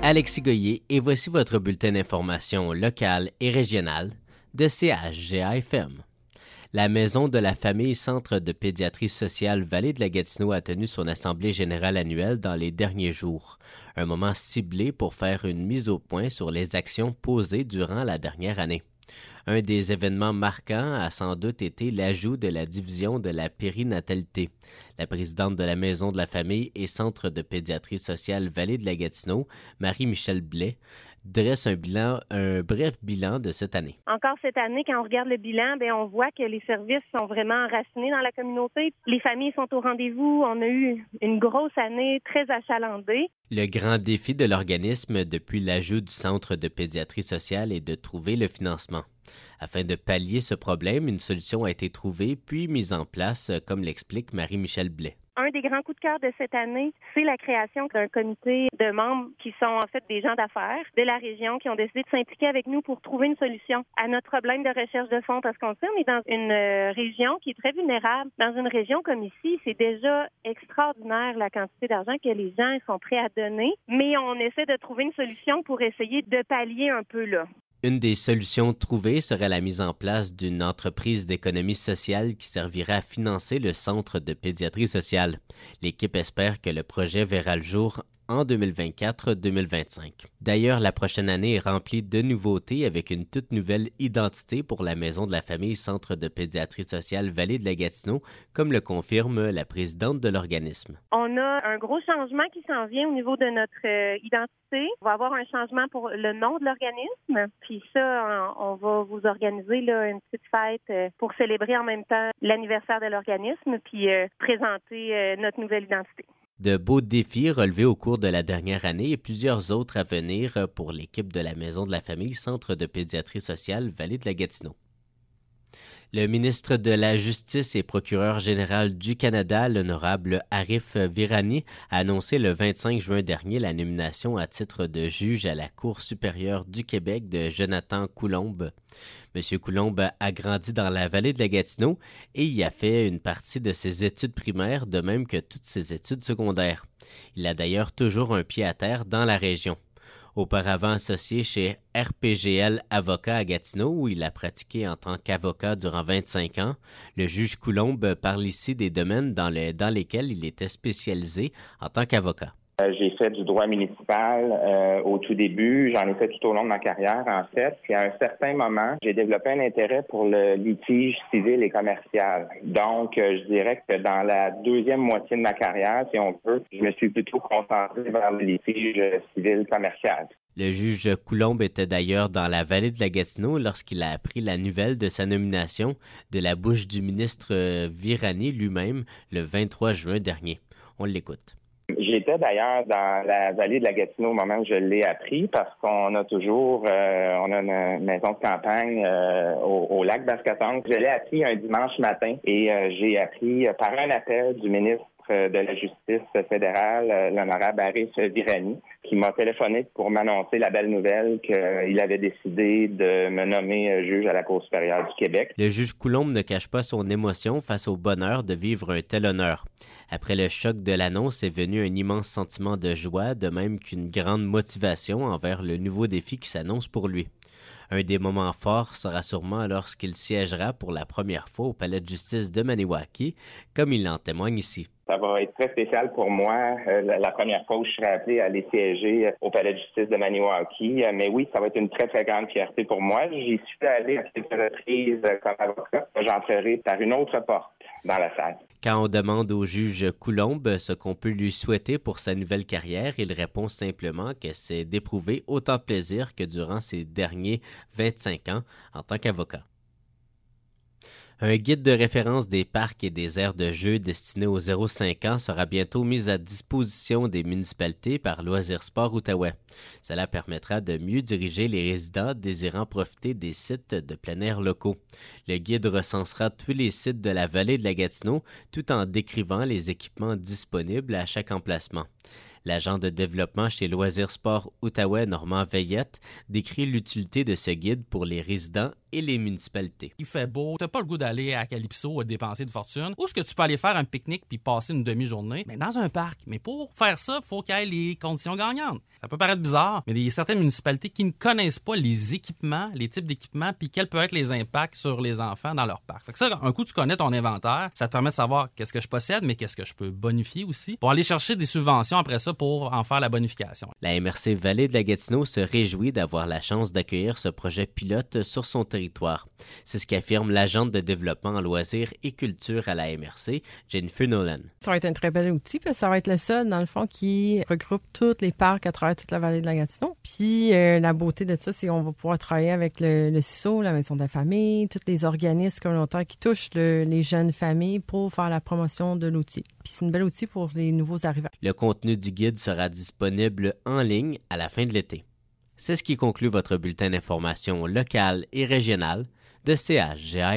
Alexis Goyer et voici votre bulletin d'information locale et régionale de CHGA-FM. La Maison de la famille Centre de pédiatrie sociale Vallée de la Gatineau a tenu son assemblée générale annuelle dans les derniers jours. Un moment ciblé pour faire une mise au point sur les actions posées durant la dernière année. Un des événements marquants a sans doute été l'ajout de la division de la périnatalité. La présidente de la Maison de la famille et Centre de pédiatrie sociale Vallée de la Gatineau, Marie-Michelle Blais, dresse un bref bilan de cette année. Encore cette année, quand on regarde le bilan, on voit que les services sont vraiment enracinés dans la communauté. Les familles sont au rendez-vous. On a eu une grosse année très achalandée. Le grand défi de l'organisme depuis l'ajout du Centre de pédiatrie sociale est de trouver le financement. Afin de pallier ce problème, une solution a été trouvée puis mise en place, comme l'explique Marie-Michelle Blais. Un des grands coups de cœur de cette année, c'est la création d'un comité de membres qui sont en fait des gens d'affaires de la région qui ont décidé de s'impliquer avec nous pour trouver une solution à notre problème de recherche de fonds. Parce qu'on sait, on est dans une région qui est très vulnérable. Dans une région comme ici, c'est déjà extraordinaire la quantité d'argent que les gens sont prêts à donner. Mais on essaie de trouver une solution pour essayer de pallier un peu là. Une des solutions trouvées serait la mise en place d'une entreprise d'économie sociale qui servirait à financer le Centre de pédiatrie sociale. L'équipe espère que le projet verra le jour en 2024-2025. D'ailleurs, la prochaine année est remplie de nouveautés avec une toute nouvelle identité pour la Maison de la famille Centre de pédiatrie sociale Vallée de la Gatineau, comme le confirme la présidente de l'organisme. On a un gros changement qui s'en vient au niveau de notre identité. On va avoir un changement pour le nom de l'organisme. Puis ça, on va vous organiser une petite fête pour célébrer en même temps l'anniversaire de l'organisme puis présenter notre nouvelle identité. De beaux défis relevés au cours de la dernière année et plusieurs autres à venir pour l'équipe de la Maison de la famille Centre de pédiatrie sociale Vallée de la Gatineau. Le ministre de la Justice et procureur général du Canada, l'honorable Arif Virani, a annoncé le 25 juin dernier la nomination à titre de juge à la Cour supérieure du Québec de Jonathan Coulombe. M. Coulombe a grandi dans la vallée de la Gatineau et y a fait une partie de ses études primaires, de même que toutes ses études secondaires. Il a d'ailleurs toujours un pied à terre dans la région. Auparavant associé chez RPGL Avocat à Gatineau, où il a pratiqué en tant qu'avocat durant 25 ans, le juge Coulombe parle ici des domaines dans lesquels il était spécialisé en tant qu'avocat. J'ai fait du droit municipal au tout début. J'en ai fait tout au long de ma carrière, en fait. Puis à un certain moment, j'ai développé un intérêt pour le litige civil et commercial. Donc, je dirais que dans la deuxième moitié de ma carrière, si on peut, je me suis plutôt concentré vers le litige civil commercial. Le juge Coulombe était d'ailleurs dans la vallée de la Gatineau lorsqu'il a appris la nouvelle de sa nomination de la bouche du ministre Virani lui-même le 23 juin dernier. On l'écoute. J'étais d'ailleurs dans la vallée de la Gatineau au moment où je l'ai appris parce qu'on a toujours on a une maison de campagne au lac Bascaton. Je l'ai appris un dimanche matin et j'ai appris par un appel du ministre de la Justice fédérale, l'honorable Arif Virani, qui m'a téléphoné pour m'annoncer la belle nouvelle qu'il avait décidé de me nommer juge à la Cour supérieure du Québec. Le juge Coulombe ne cache pas son émotion face au bonheur de vivre un tel honneur. Après le choc de l'annonce est venu un immense sentiment de joie, de même qu'une grande motivation envers le nouveau défi qui s'annonce pour lui. Un des moments forts sera sûrement lorsqu'il siégera pour la première fois au Palais de justice de Maniwaki, comme il en témoigne ici. Ça va être très spécial pour moi, la première fois où je serai appelé à aller siéger au Palais de justice de Maniwaki. Mais oui, ça va être une très, très grande fierté pour moi. J'y suis allé à quelques reprises comme avocat. J'entrerai par une autre porte dans la salle. Quand on demande au juge Coulombe ce qu'on peut lui souhaiter pour sa nouvelle carrière, il répond simplement que c'est d'éprouver autant de plaisir que durant ses derniers 25 ans en tant qu'avocat. Un guide de référence des parcs et des aires de jeu destiné aux 0-5 ans sera bientôt mis à disposition des municipalités par Loisirs Sport Outaouais. Cela permettra de mieux diriger les résidents désirant profiter des sites de plein air locaux. Le guide recensera tous les sites de la vallée de la Gatineau tout en décrivant les équipements disponibles à chaque emplacement. L'agent de développement chez Loisirs Sport Outaouais, Normand Veillette, décrit l'utilité de ce guide pour les résidents et les municipalités. Il fait beau, t'as pas le goût d'aller à Calypso dépenser de fortune. Où est-ce que tu peux aller faire un pique-nique puis passer une demi-journée? Mais dans un parc. Mais pour faire ça, il faut qu'il y ait les conditions gagnantes. Ça peut paraître bizarre, mais il y a certaines municipalités qui ne connaissent pas les équipements, les types d'équipements, puis quels peuvent être les impacts sur les enfants dans leur parc. Fait que ça, un coup, tu connais ton inventaire, ça te permet de savoir qu'est-ce que je possède, mais qu'est-ce que je peux bonifier aussi, pour aller chercher des subventions après ça pour en faire la bonification. La MRC Vallée de la Gatineau se réjouit d'avoir la chance d'accueillir ce projet pilote sur son territoire. C'est ce qu'affirme l'agente de développement en loisirs et culture à la MRC, Jennifer Nolan. Ça va être un très bel outil, parce que ça va être le seul, dans le fond, qui regroupe tous les parcs à travers toute la vallée de la Gatineau. Puis la beauté de ça, c'est qu'on va pouvoir travailler avec le CISO, la Maison de la famille, tous les organismes communautaires qui touchent les jeunes familles pour faire la promotion de l'outil. Puis c'est un bel outil pour les nouveaux arrivants. Le contenu du guide sera disponible en ligne à la fin de l'été. C'est ce qui conclut votre bulletin d'information locale et régionale de CHGA.